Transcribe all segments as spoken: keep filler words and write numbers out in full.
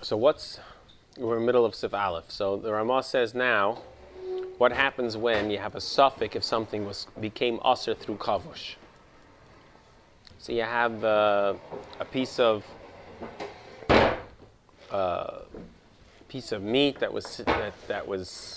So what's, we're in the middle of Sif Aleph. So the Ramah says now, what happens when you have a suffix if something was became aser through kavush? So you have uh, a piece of uh, piece of meat that was that, that was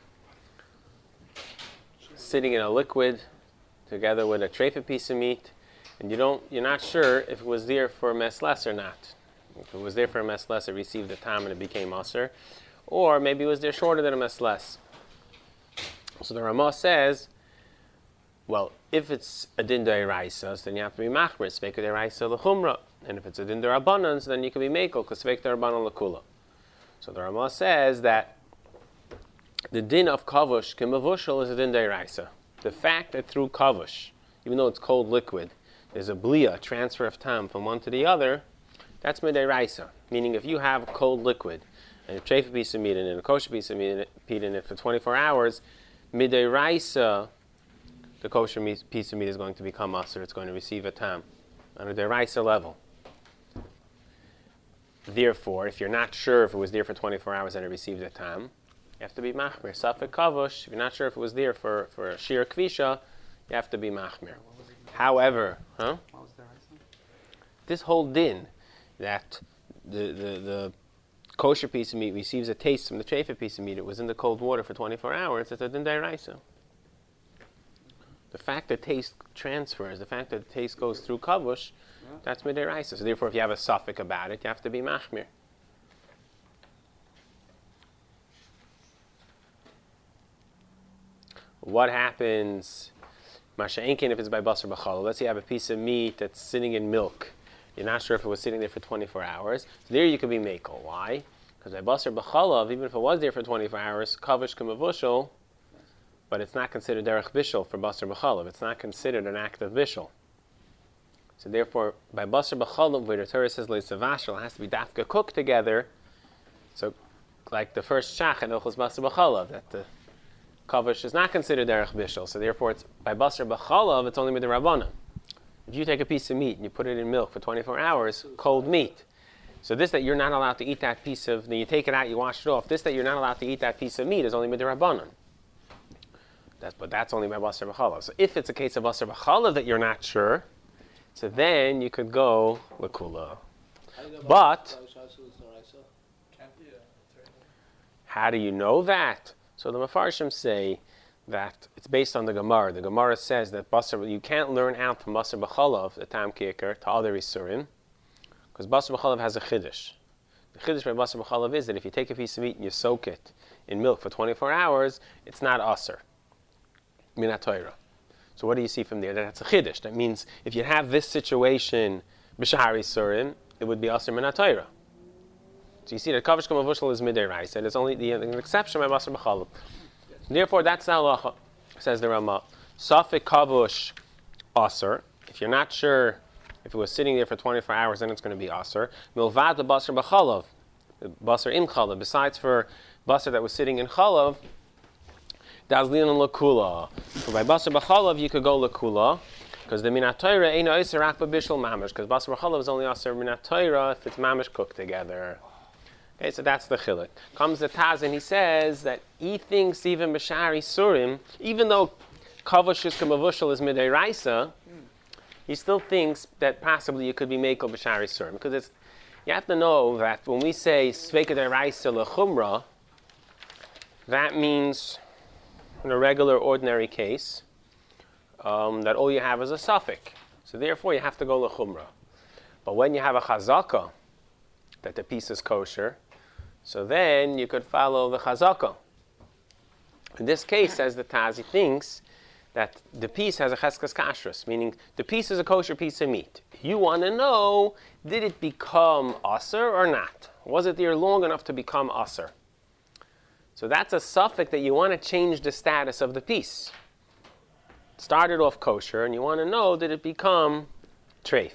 sitting in a liquid together with a treifah piece of meat, and you don't you're not sure if it was there for a mesles or not. If it was there for a mesles, it received the tam and it became aser, or maybe it was there shorter than a mesles. So the Ramah says, well, if it's a din d'oraisa, then you have to be machmer, sveika d'oraisa l'chumra. And if it's a din d'rabanan, then you can be mekel, because sveika d'rabanan l'kula. So the Ramah says that the din of kavush, kimavushal, is a din d'oraisa. The fact that through kavush, even though it's cold liquid, there's a blia, transfer of tam from one to the other, that's mid'oraisa. Meaning if you have cold liquid, and a treifah piece of meat in it, and a kosher piece of meat in it, meat in it for twenty-four hours, mid'oraisa, the kosher meat, piece of meat is going to become aser. It's going to receive a tam on a deraisa level. Therefore, if you're not sure if it was there for twenty-four hours and it received a tam, you have to be machmir. Safek kavush, if you're not sure if it was there for, for a shir kvisha, you have to be machmir. However, huh? This whole din that the, the, the kosher piece of meat receives a taste from the treifah piece of meat, it was in the cold water for twenty-four hours, it's a din d'oraisa. The fact that taste transfers, the fact that the taste goes through kavush, yeah. That's mid'oraisa. So therefore, if you have a suffix about it, you have to be machmir. What happens, masha'inkin, if it's by basar b'challah? Let's say you have a piece of meat that's sitting in milk. You're not sure if it was sitting there for twenty-four hours. So there you could be mekel. Why? Because by basar b'chalav, even if it was there for twenty-four hours, kavush k'mavushal, but it's not considered derech bishul for basar b'chalav. It's not considered an act of bishul. So therefore, by basar b'chalav, where the Torah says le'savashal, it has to be dafka cooked together. So, like the first shach in Ilchos basar b'chalav, that the kavush is not considered derech bishul. So therefore, it's by basar b'chalav, it's only with the rabbanim. If you take a piece of meat and you put it in milk for twenty-four hours, cold meat. So this that you're not allowed to eat that piece of, then you take it out, you wash it off. This that you're not allowed to eat that piece of meat is only with the rabbanim. That's, but that's only by basar b'chalav. So if it's a case of basar b'chalav that you're not sure, so then you could go l'kula. But how do you know that? So the Mefarshim say that it's based on the Gemara. The Gemara says that basar, you can't learn out from basar b'chalav, the tam kicker, to other isurim, because basar b'chalav has a chiddush. The chiddush by basar b'chalav is that if you take a piece of meat and you soak it in milk for twenty-four hours, it's not aser. Minat Torah. So what do you see from there? That's a chiddush. That means if you have this situation b'shahar isurim, it would be aser minat Torah. So you see that kavush k'mavushal is mid'oraisa, and it's only the an exception by basar b'chalav. Therefore, that's the halacha, says the Ramah. Safek kavush aser. If you're not sure if it was sitting there for twenty-four hours, then it's going to be aser. Milvad the basar b'chalav, the basar im chalav. Besides for basar that was sitting in chalav, dazlin and lakula. So by basar b'chalav, you could go lakula, because the minat Torah ain't aser rak b'bishul mamish. Because basar b'chalav is only aser minat Torah if it's mamish cooked together. Okay, so that's the chiluk. Comes the Taz and he says that he thinks even b'shar isurim, even though kavush is k'mavushal is mid'oraisa, he still thinks that possibly you could be mekel b'shar isurim, because it's, you have to know that when we say sveika d'oraisa l'chumra, that means in a regular ordinary case um, that all you have is a suffix. So therefore you have to go l'chumra. But when you have a chazaka that the piece is kosher, so then you could follow the chazaka. In this case, says the Taz, he thinks that the piece has a cheskas kashrus, meaning the piece is a kosher piece of meat. You want to know, did it become aser or not? Was it there long enough to become aser? So that's a suffix that you want to change the status of the piece. It started off kosher, and you want to know, did it become treif?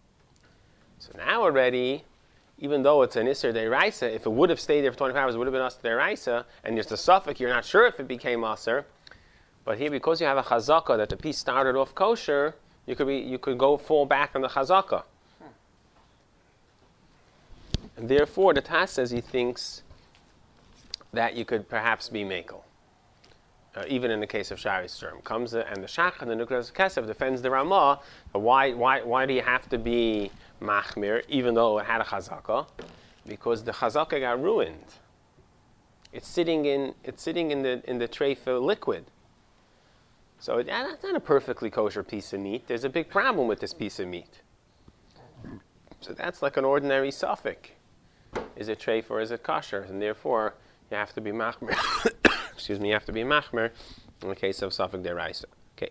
So now already, even though it's an Isser Deiraisa, if it would have stayed there for twenty-four hours, it would have been Isser Deiraisa, and there's the suffix, you're not sure if it became Isser. But here, because you have a chazaka that the piece started off kosher, you could be, you could go fall back on the chazaka. And therefore, the Taz says he thinks that you could perhaps be Mekel. Uh, even in the case of Shari Sturm. Comes the, and the Shach and the Nukras Kesef defends the Ramah. Why, why, why do you have to be Machmir, even though it had a Chazaka? Because the Chazaka got ruined. It's sitting in, it's sitting in the in the tray for liquid. So it, that's not a perfectly kosher piece of meat. There's a big problem with this piece of meat. So that's like an ordinary suffix. Is it treif or is it kosher? And therefore, you have to be machmer. Excuse me, you have to be machmer in the case of suffix deraisa. Okay.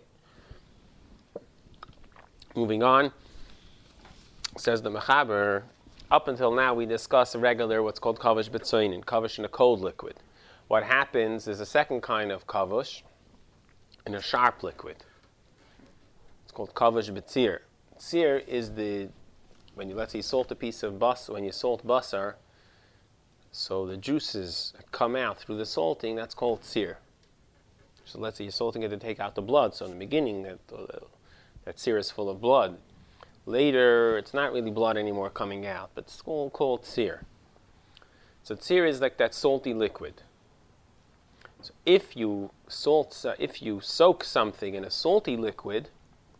Moving on, says the Mechaber, up until now we discuss a regular, what's called kavush b'tzoinin, kavush in a cold liquid. What happens is a second kind of kavush in a sharp liquid. It's called kavush b'tzir. Tzir is the, when you, let's say, salt a piece of bus, when you salt basar, so the juices come out through the salting, that's called tzir. So let's say you're salting it to take out the blood. So in the beginning, that, uh, that tzir is full of blood. Later, it's not really blood anymore coming out, but it's called, called tzir. So tzir is like that salty liquid. So if you salt, uh, if you soak something in a salty liquid,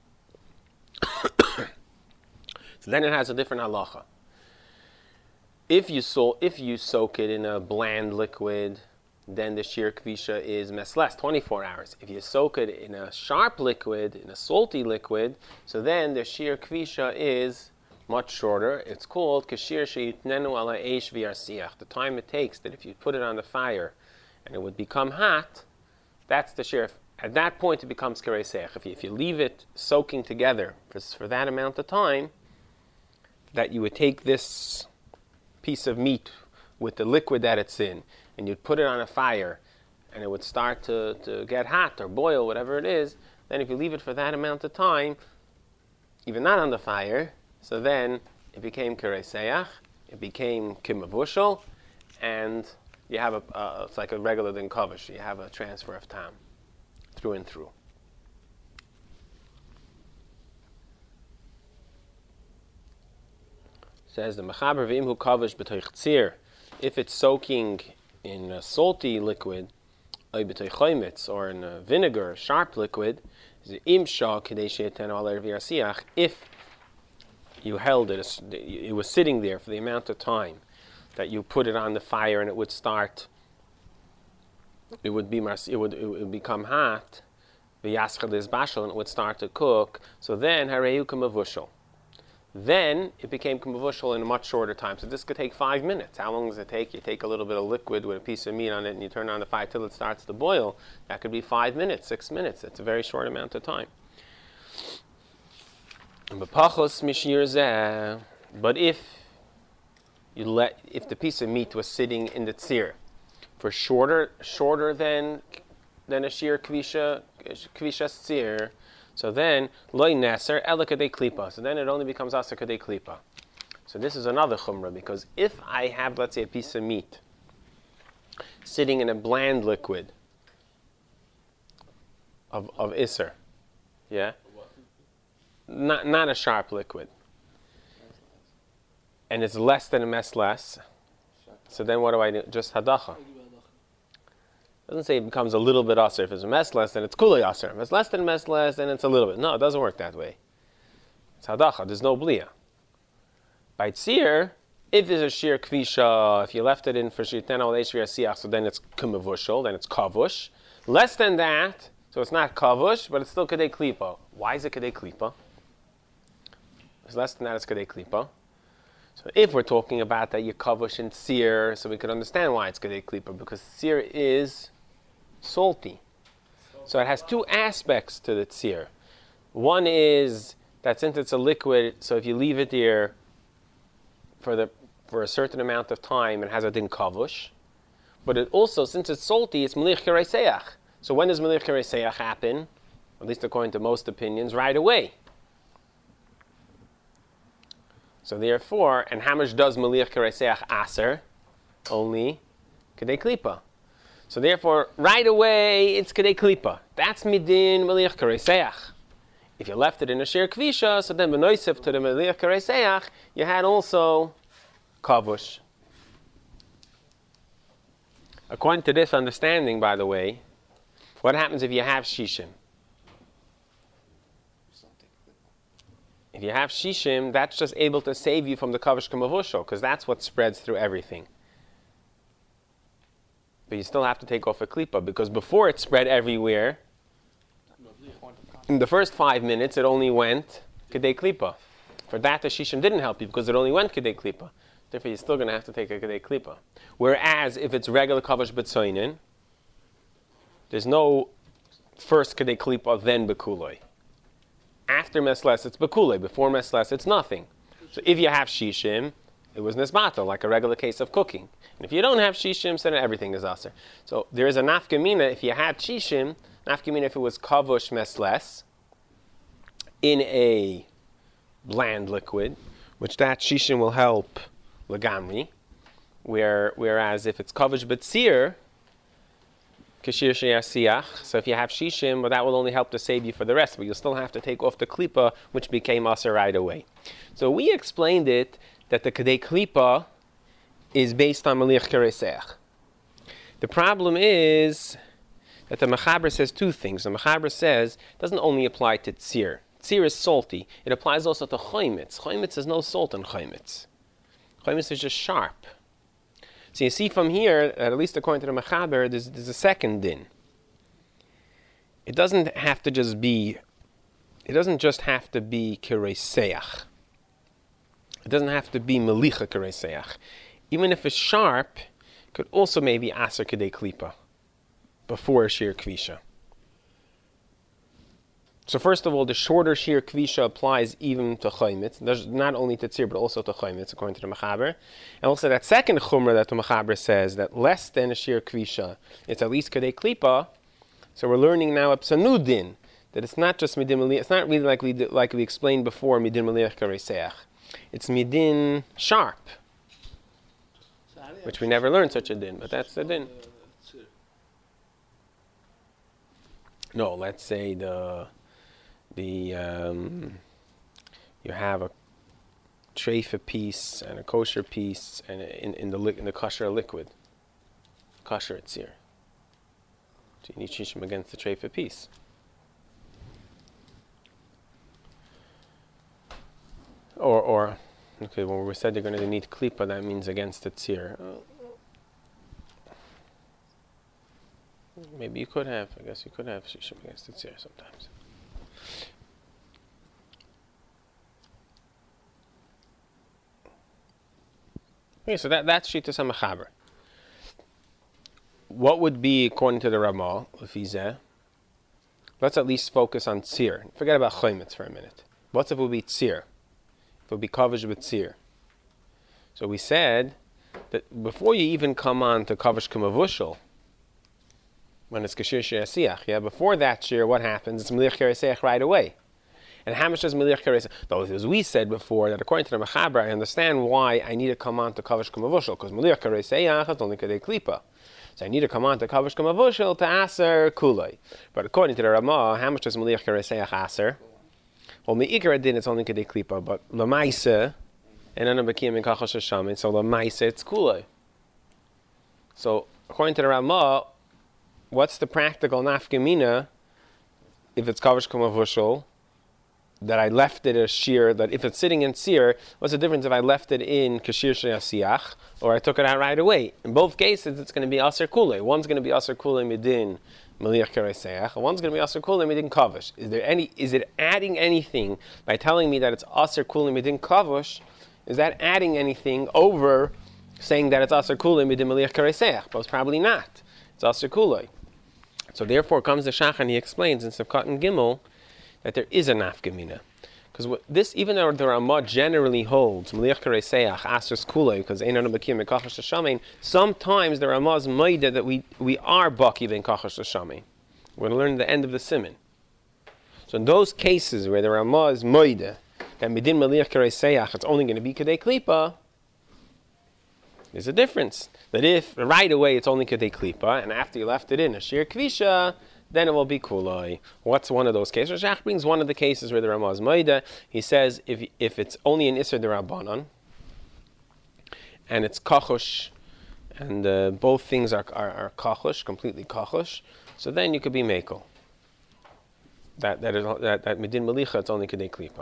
so then it has a different halacha. If you so, if you soak it in a bland liquid, then the shir kvisha is mesles, twenty-four hours. If you soak it in a sharp liquid, in a salty liquid, so then the shir kvisha is much shorter. It's called kashir sheitnenu ala eish v'yarsiach. The time it takes that if you put it on the fire and it would become hot, that's the shir. At that point, it becomes kereseach. If you, if you leave it soaking together for, for that amount of time, that you would take this piece of meat with the liquid that it's in, and you'd put it on a fire, and it would start to, to get hot or boil, whatever it is, then if you leave it for that amount of time, even not on the fire, so then it became kereseach, it became kimavushal, and you have a, uh, it's like a regular than kavush, you have a transfer of tam, through and through. Says the Mechaber v'imhu kavush b'toich tzir, if it's soaking in a salty liquid, or in a vinegar, sharp liquid, if you held it, it was sitting there for the amount of time that you put it on the fire and it would start, it would be, it would, it would become hot, and it would start to cook, so then hareu k'mavushal. Then it became k'mavushal in a much shorter time. So this could take five minutes. How long does it take? You take a little bit of liquid with a piece of meat on it and you turn on the fire till it starts to boil. That could be five minutes, six minutes. It's a very short amount of time. But if you let, if the piece of meat was sitting in the tzir for shorter, shorter than than a shir kvisha kvisha tzir, so then, loy neser ela kadei klipa. So then it only becomes asa kadei klipa. So this is another chumrah, because if I have, let's say, a piece of meat sitting in a bland liquid of of iser, yeah, not not a sharp liquid, and it's less than a mes less. So then what do I do? Just hadacha. It doesn't say it becomes a little bit aser. If it's a mes less, then it's kulei aser. If it's less than mes less, then it's a little bit. No, it doesn't work that way. It's hadacha. There's no blia. By tzir, if there's a shir kvisha, if you left it in for shiten al eish v'yasiach, so then it's kumavushal, then it's kavush. Less than that, so it's not kavush, but it's still kadei klipa. Why is it kadei klipa? It's less than that, it's kadei klipa. So if we're talking about that you kavush in tzir, so we could understand why it's kadei klipa, because tzir is salty. So it has two aspects to the tzir. One is that since it's a liquid, so if you leave it there for the for a certain amount of time, it has a din kavush. But it also, since it's salty, it's melich kereseach. So when does melich kereseach happen? At least according to most opinions, right away. So therefore, and how much does melich kereseach aser? Only kedei klipa. So therefore, right away, it's kedei klipa. That's midin melich kereseach. If you left it in a shir kvisha, so then benoisef to the melich kereseach, you had also kavush. According to this understanding, by the way, what happens if you have shishim? If you have shishim, that's just able to save you from the kavush kamavushal, because that's what spreads through everything. But you still have to take off a klipa, because before it spread everywhere, in the first five minutes it only went kedei klipa. For that the shishim didn't help you, because it only went kedei klipa. Therefore you're still going to have to take a kedei klipa. Whereas if it's regular kavush b'tzoinin, there's no first kedei klipa then bekuloi. After mesles it's bekuloi. Before mesles it's nothing. So if you have shishim, it was nisbata, like a regular case of cooking. And if you don't have shishim, then everything is aser. So there is a nafkamina if you had shishim, nafkamina if it was kavush mesles in a bland liquid, which that shishim will help legamri. Where, whereas if it's kavush betzir, kashir sheyasiach, so if you have shishim, well, that will only help to save you for the rest, but you'll still have to take off the klipa, which became aser right away. So we explained it that the kedei klipa is based on meliach kereseach. The problem is that the Mechaber says two things. The Mechaber says it doesn't only apply to tzir. Tzir is salty. It applies also to choimitz. Choimitz has no salt in choimitz. Choimitz is just sharp. So you see from here, at least according to the Mechaber, there's, there's a second din. It doesn't have to just be, it doesn't just have to be kereseach. It doesn't have to be melicha kereseach. Even if it's sharp, it could also maybe aser kedei klipa before shir kvisha. So first of all, the shorter shir kvisha applies even to chaymitz. There's not only to tzir, but also to chaymitz, according to the Mechaber. And also that second chumrah that the Mechaber says, that less than a shir kvisha, it's at least kedei klipa. So we're learning now a psanudin, that it's not just midin meliach, it's not really like we, like we explained before, midin meliach kareseach. It's midin sharp, which we never learned such a din, but that's the din. No, let's say the the um, you have a treifa piece and a kosher piece, and in, in the li- in the kosher liquid, kosher tzir. So you need shishim against the treifa piece. Or, or, okay, when we said they're going to need klipa, that means against the tzir. Maybe you could have, I guess you could have shishim against the tzir sometimes. Okay, so that, that's Shittas HaMechaber. What would be, according to the Ramah, Lefizeh? Let's at least focus on tzir. Forget about choimitz for a minute. What's if it would be tzir? It would be kavush with tzir. So we said that before you even come on to kavush k'mavushal, when it's kashir she'asiach, yeah, before that shir, what happens? It's meliach kereseach right away. And how much does meliach kereseach? Though, as we said before, that according to the Mechaber, I understand why I need to come on to kavush k'mavushal, because meliach kereseach is only kedei klipa. So I need to come on to kavush k'mavushal to aser kulay. But according to the Ramah, how much does meliach kereseach aser? Well, me'ikar din it's only kedei klipa, but lemaisa and then bekim in kachash hashamin. So lemaisa it's kulay. So according to the Ramah, what's the practical nafkamina if it's kavush k'mavushal that I left it as shir? That if it's sitting in tzir, what's the difference if I left it in kashir she'asiach or I took it out right away? In both cases, it's going to be aser kulay. One's going to be aser kulay midin meliach kereseach, and one's going to be aser kulay midin kavush. Is there any? Is it adding anything by telling me that it's aser kulay midin kavush? Is that adding anything over saying that it's aser kulay midin meliach kereseach? Most probably not. It's aser kulay. So therefore comes the Shach and he explains in Sefkat and Gimel that there is a nafkamina. Because this, even though the Ramah generally holds meliach kereseach aser kulay, because einan bekim kachash hashamin, sometimes the Ramah's maida that we we are baki ben kachash hashamin. We're going to learn at the end of the siman. So in those cases where the Ramah is maida that midin meliach kereseach it's only going to be kedei klipa, there's a difference. That if right away it's only kedei klipa, and after you left it in a shir kvisha, then it will be kulai. What's one of those cases? Shach brings one of the cases where the Ramah is maida. He says if if it's only an iser derabbanan, and it's kachush, and uh, both things are are, are kachush, completely kachush. So then you could be mekel. That that is that that midin melicha. It's only kedei klipa.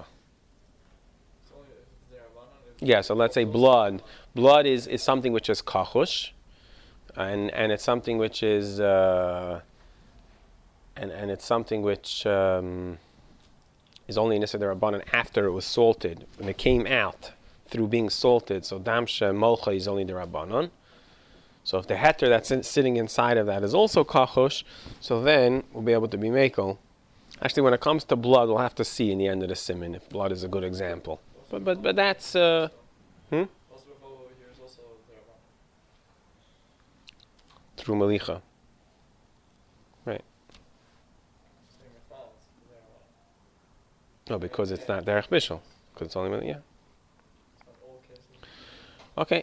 Yeah. So let's say blood. Blood is, is something which is kachush, and and it's something which is uh, and and it's something which um, is only in Issa D'Rabbanan after it was salted, when it came out through being salted. So damsha molcha is only D'Rabbanan. So if the heter that's in, sitting inside of that is also kachush, so then we'll be able to be mekel. Actually, when it comes to blood, we'll have to see in the end of the siman if blood is a good example. But but but that's uh, hmm? Through malicha, right? No, because it's not derech bishul, because it's only malicha. Yeah. Okay.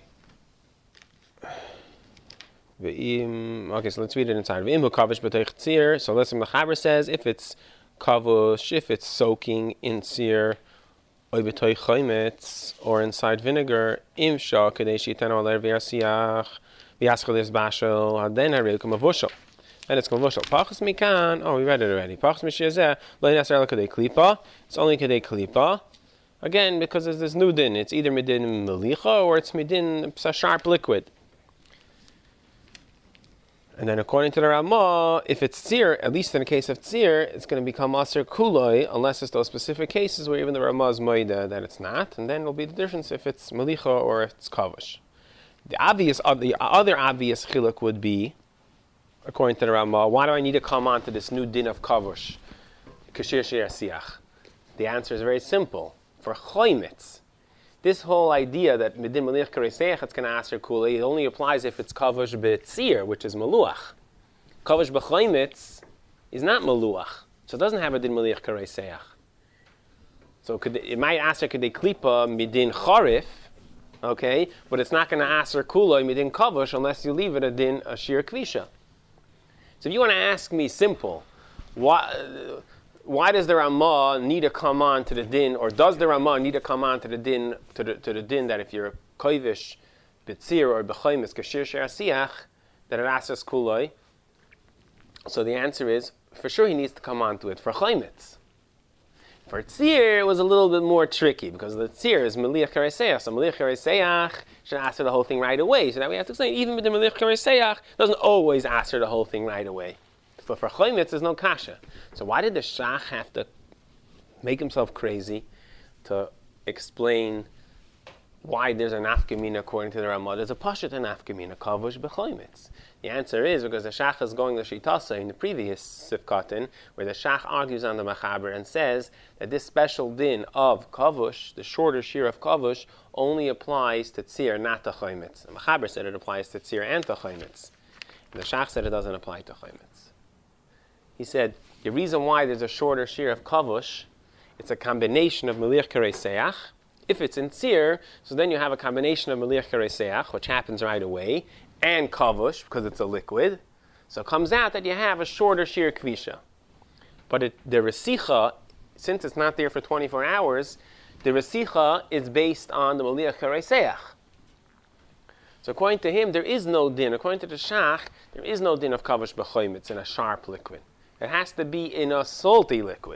Okay, so let's read it inside. So listen, the Chaber says if it's kavush, if it's soaking in tzir, or inside vinegar, im shah kadesh yitanu aler v'yasiach v'yaschal bashel, then harei kamavushal. Then it's kamavushal. Pachas mikan. Oh, we read it already. Pachas mishiyazeh lo yinasar kadei klipa. It's only kadei klipa. Again, because there's this new din. It's either midin melicha or it's midin a sharp liquid. And then according to the Ramah, if it's tzir, at least in the case of tzir, it's going to become aser kuloi, unless it's those specific cases where even the Ramah is moida that it's not, and then it'll be the difference if it's melicha or if it's kavush. The obvious, uh, the other obvious chiluk would be, according to the Ramah, why do I need to come on to this new din of kavush? Kashir shir siach. The answer is very simple. For choymitz, this whole idea that midin melich kareseach it's going to aser kuli, it only applies if it's kavush be'tzir, which is maluach. Kavush b'choymitz is not maluach, so it doesn't have a din melich kareseach. So could, it might aser kedei klipa midin charif, okay, but it's not going to aser kuli midin kavush unless you leave it a din ashir kvisha. So if you want to ask me simple, why? Uh, Why does the Ramah need to come on to the din, or does the Ramah need to come on to the din to the to the din that if you're a kovish b'tzir or b'choymis kashir she'asiach that it asks kuloi? So the answer is for sure he needs to come on to it for choymitz. For tzir it was a little bit more tricky because the tzir is meliach kareseach, so meliach kareseach should answer the whole thing right away. So that we have to explain even with the meliach kareseach doesn't always answer the whole thing right away. But for choymitz, there's no kasha. So why did the shach have to make himself crazy to explain why there's an nafkamina according to the Ramah? There's a pashat and nafkamina kavush b'choymitz. The answer is because the shach is going to shitasa in the previous sifkatin, where the shach argues on the machaber and says that this special din of kavush, the shorter shear of kavush, only applies to tzir, not to choymitz. The machaber said it applies to tzir and to choymitz. And the shach said it doesn't apply to choymitz. He said, the reason why there's a shorter shear of kavush, it's a combination of melich kareseach. If it's in tzir, so then you have a combination of melich kareseach, which happens right away, and kavush, because it's a liquid. So it comes out that you have a shorter shear kvisha. But it, the resicha, since it's not there for twenty-four hours, the resicha is based on the melich kareseach. So according to him, there is no din. According to the shach, there is no din of kavush b'choymitz in a sharp liquid. It has to be in a salty liquid.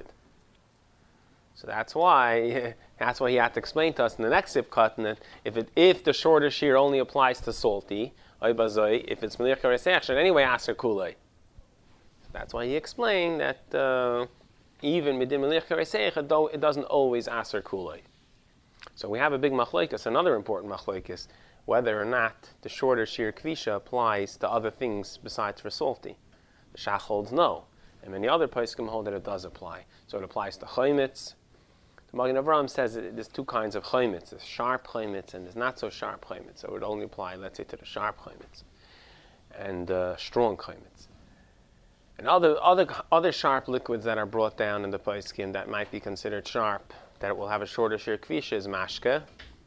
So that's why that's why he had to explain to us in the next sifkat that if it, if the shorter shear only applies to salty, if it's melich kareseach, should anyway aser kulei. That's why he explained that uh, even midin melich kareseach, though it doesn't always aser kulei. So we have a big machlokes, another important machlokes, whether or not the shorter shear kvisha applies to other things besides for salty. The shach holds no. And many other poskim hold that it does apply. So it applies to choymitz. The Magen Avraham says that there's two kinds of choymitz. There's sharp choymitz and there's not so sharp choymitz. So it would only apply, let's say, to the sharp choymitz and uh, strong choymitz. And other other other sharp liquids that are brought down in the poskim that might be considered sharp, that it will have a shorter shear kvisha, is mashke.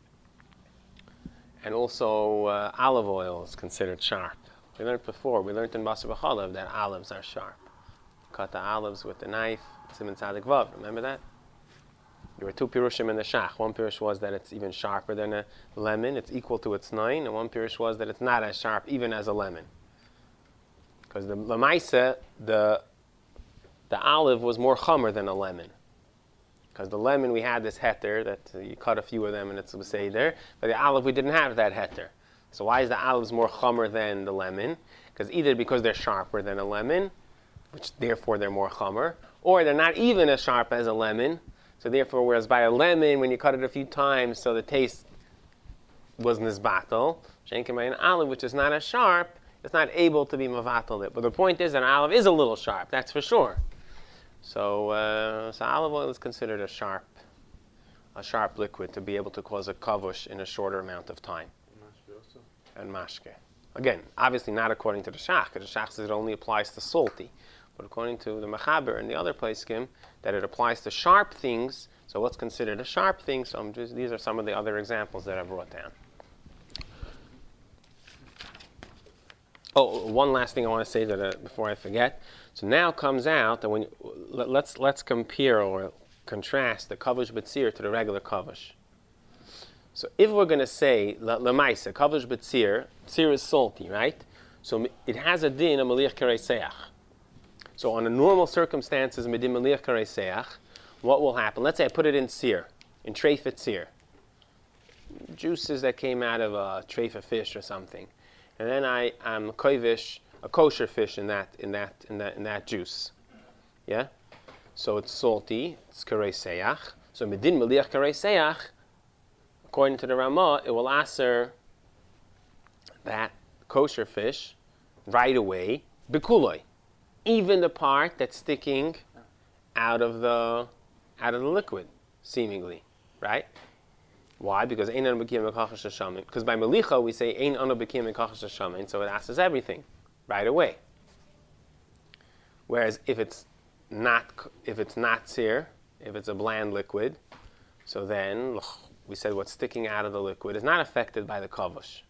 And also uh, olive oil is considered sharp. We learned before, we learned in Basar B'chalav that olives are sharp. Cut the olives with the knife, Siman Tzadik Vav. Remember that? There were two pirushim in the shach. One pirush was that it's even sharper than a lemon, it's equal to its nine, and one pirush was that it's not as sharp even as a lemon. Because the lemaisa, the the olive was more chomer than a lemon. Because the lemon we had this heter that uh, you cut a few of them and it's a seder, but the olive we didn't have that heter. So why is the olives more chomer than the lemon? Because either because they're sharper than a lemon, which therefore they're more chomer, or they're not even as sharp as a lemon. So therefore, whereas by a lemon, when you cut it a few times, so the taste was nisbatel, shenkin by an olive, which is not as sharp, it's not able to be mavatel it. But the point is that an olive is a little sharp, that's for sure. So, uh, so olive oil is considered a sharp, a sharp liquid to be able to cause a kavush in a shorter amount of time. And mashke. Again, obviously not according to the shach, because the shach says it only applies to salty. But according to the Mechaber and the other poskim, that it applies to sharp things. So what's considered a sharp thing? So I'm just, these are some of the other examples that I brought down. Oh, one last thing I want to say that uh, before I forget. So now comes out that when you, let, let's let's compare or contrast the kavush b'tzir to the regular kavush. So if we're going to say lemaisa kavush b'tzir, tzir is salty, right? So it has a din of maliach kareiseach. So on a normal circumstances, midim maliach kareiseach, what will happen? Let's say I put it in tzir, in treifet tzir, juices that came out of a treifet fish or something. And then I am kovish, a kosher fish in that in that in that in that juice. Yeah? So it's salty, it's kareiseach. So medin maliach kareiseach, according to the Ramah, it will aser that kosher fish right away, bikuloi. Even the part that's sticking out of the out of the liquid, seemingly. Right? Why? Because ein anu b'kiyam mekachash hashamin. Because by melicha we say ein anu b'kiyam mekachash hashamin, so it asks everything right away. Whereas if it's not if it's not tzir, if it's a bland liquid, so then we said what's sticking out of the liquid is not affected by the kavush.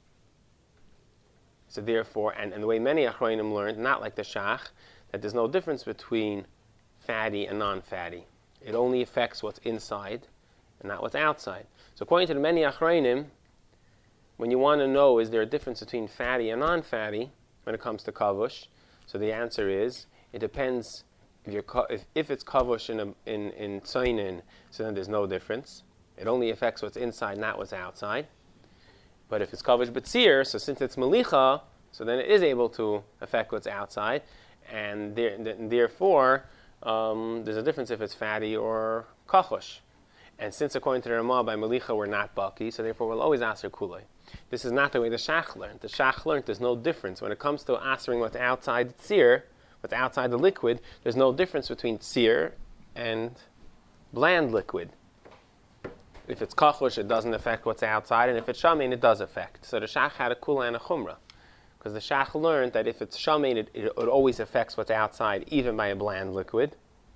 So therefore, and, and the way many achronim learned, not like the shach, that there's no difference between fatty and non-fatty. It only affects what's inside and not what's outside. So according to the many achronim, when you want to know is there a difference between fatty and non-fatty when it comes to kavush, so the answer is it depends if you're if, if it's kavush in a, in in tzainin, so then there's no difference. It only affects what's inside, not what's outside. But if it's kavush b'tzir, so since it's melicha, so then it is able to affect what's outside, and, there, and therefore um, there's a difference if it's fatty or kachush. And since according to the Ramah, by Melicha we're not Baki, so therefore we'll always aser kulei. This is not the way the Shach learned. The Shach learned there's no difference. When it comes to asering what's outside the tzir, what's outside the liquid, there's no difference between tzir and bland liquid. If it's kachush, it doesn't affect what's outside, and if it's shamein, it does affect. So the Shach had a kula and a chumrah. Because the Shach learned that if it's shamein, it, it, it always affects what's outside, even by a bland liquid.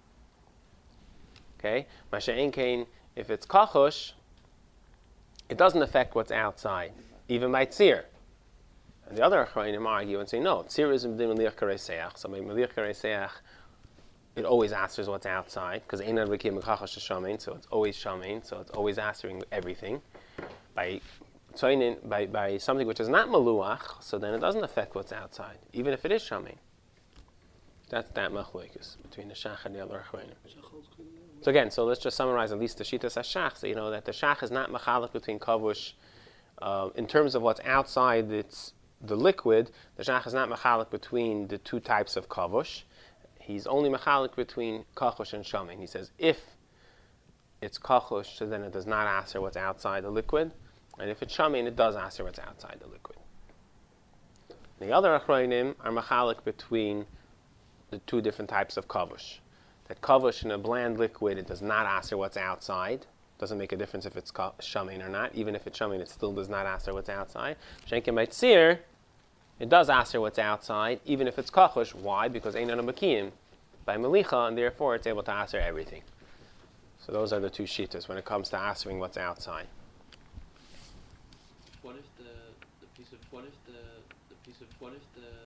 Okay? Masha'en kain, if it's kachush, it doesn't affect what's outside, even by tzir. And the other achronim argue and say, no, tzir is meliach kareiseach. So by meliach kareiseach, it always answers what's outside, because ein anu b'kiyam mekachash shamein, so it's always shamein, so it's always answering everything. By tzainin, by by something which is not meluach, so then it doesn't affect what's outside, even if it is shamein. That's that machlokes between the shach and the other achronim. So again, so let's just summarize at least the shitas hashach. So you know that the shach is not machalek between kavush uh, in terms of what's outside. It's the liquid. The shach is not machalek between the two types of kavush. He's only machalek between kachush and shamein. He says if it's kachush, so then it does not aser what's outside the liquid, and if it's shamein, it does aser what's outside the liquid. The other achronim are machalek between the two different types of kavush. That kavush in a bland liquid, it does not aser what's outside. Doesn't make a difference if it's shamein or not. Even if it's shamein, it still does not aser what's outside. Shenken by tzir, it does aser what's outside, even if it's kachush. Why? Because ein anu b'kiyam by melicha, and therefore it's able to aser everything. So those are the two shitas when it comes to asering what's outside. What if the the piece of what if the the piece of what if